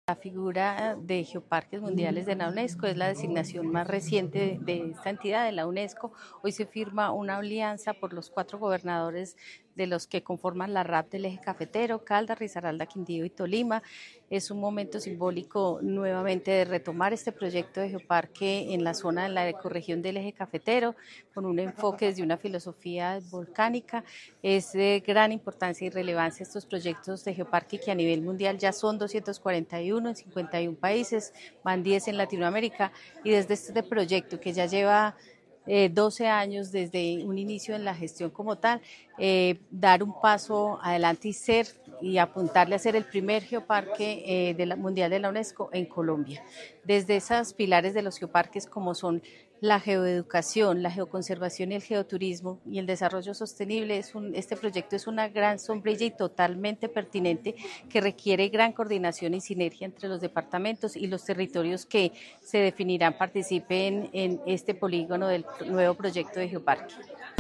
La figura de Geoparques Mundiales de la UNESCO es la designación más reciente de esta entidad, de la UNESCO. Hoy se firma una alianza por los 4 gobernadores de los que conforman la RAP del eje cafetero, Caldas, Risaralda, Quindío y Tolima. Es un momento simbólico nuevamente de retomar este proyecto de geoparque en la zona de la ecorregión del eje cafetero, con un enfoque desde una filosofía volcánica. Es de gran importancia y relevancia estos proyectos de geoparque que a nivel mundial ya son 241 en 51 países, van 10 en Latinoamérica, y desde este proyecto que ya lleva 12 años desde un inicio en la gestión como tal, dar un paso adelante y apuntarle a ser el primer geoparque mundial de la UNESCO en Colombia. Desde esos pilares de los geoparques como son la geoeducación, la geoconservación y el geoturismo y el desarrollo sostenible, este proyecto es una gran sombrilla y totalmente pertinente que requiere gran coordinación y sinergia entre los departamentos y los territorios que se definirán participen en este polígono del nuevo proyecto de geoparque.